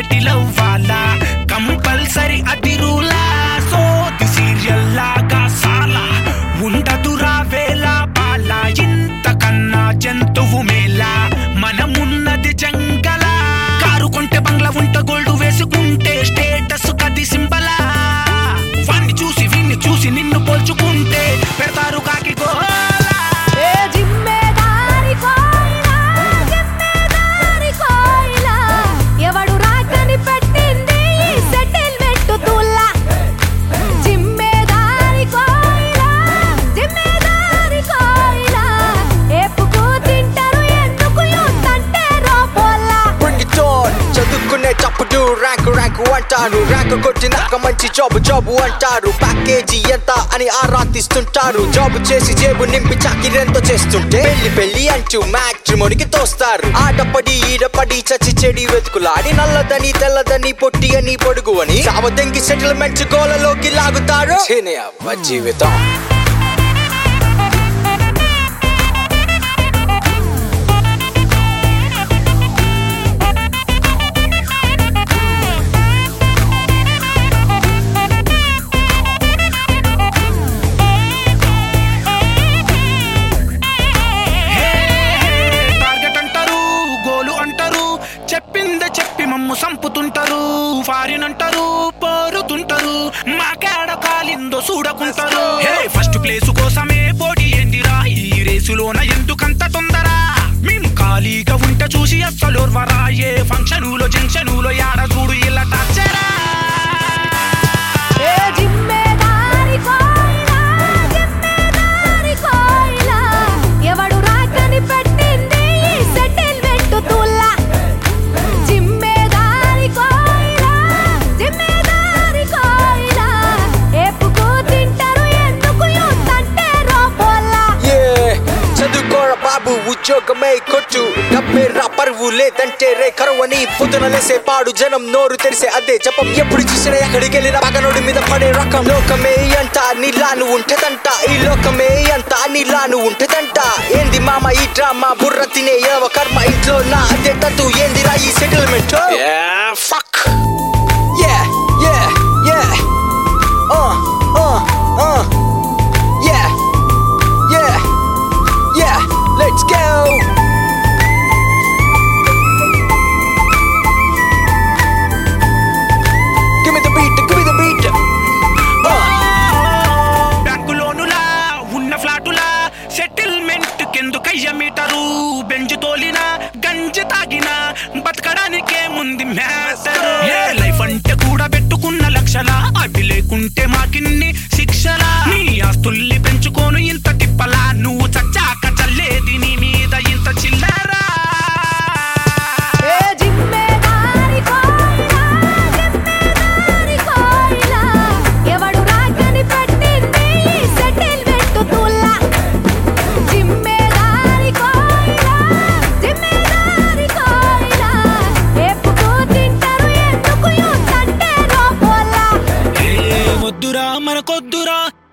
Settle అవ్వాలా compulsory అది రూలా సోది సీరియల్ లాగా సాలా ఉండదురా వేళ పాల ఇంతకన్నా జంతువు మేలా మనమున్నది జంగలా కారు కొంటే బంగ్లా ఉంట గోల్డ్ వేసుకుంటే స్టేటస్ కది సింబలా వాణ్ణి చూసి వీణ్ణి చూసి నిన్ను పోల్చుకుంటే పెడతారు కాకి గోలా ర్యాంకు అంటారు ర్యాంకు కొట్టినాక మంచి జాబు అంటారు ప్యాకేజీ ఎంత అని ఆరాధిస్తుంటారు జాబు చేసి జేబు నింపి చాకిరెంతో చేస్తుంటే పెళ్లి అంటూ మ్యాట్రిమోనికి తోస్తారు ఆడపడి ఈడపడి చచ్చి చెడి వెతుకులాడి నల్లదని తెల్లదని పొట్టి అని పొడుగు అని సావదంగి సెటిల్మెంట్ గోలలోకి లాగుతారు జీవితం చెప్పి మమ్ము సంపుతుంటారు ఫారిన్ అంటారు పోరుతుంటారు మాకేడ కాలిందో చూడకుంటారు ఫస్ట్ ప్లేసు కోసమే పోటీ ఏందిరా ఈ రేసులోన ఎందుకంత తొందర మేము ఖాళీగా ఉంటే చూసి అస్సలు ఓర్వరా ఏ ఫంక్షనులో జంక్షనులో యాడ చూడు ఇలా టచ్చరా ఉద్యోగమే కొట్టు డబ్బే రా పరువు లేదంటే రే కరువని పొద్దున లేసే పాడు జనం నోరు తెరిసే అదే జపం ఎప్పుడు చూసినా ఎక్కడికి వెళ్ళిన పగనోడి మీద పడే రకం లోకమే అంట నీలాను ఉంటదంట ఈ లోకమే అంత నీలాను ఉంటదంట ఏంది మామ ఈ డ్రామా బుర్ర తినే ఏవ కర్మ ఇంట్లో నా అదే తత్తు ఏందిరా ఈ settlement fuck Let's go! Give me the beat, give me the beat. బ్యాంకులోనులా ఉన్న ఫ్లాటులా సెటిల్మెంట్ కెందుకయ్య మీటరు బెంచ్ తోలినా గంజి తాగినా బతకడానికే ముందు మ్యాటరు లైఫ్ అంటే కూడా పెట్టుకున్న లక్షలా అవి లేకుంటే మాకిన్ని శిక్షలా నీ ఆస్తుల్ని పెంచుకోను ఇంత తిప్పలా నువ్వు చచ్చాక చల్లేది నీ మీద ఇంత చిల్లరా వద్దురా మనకొద్దురా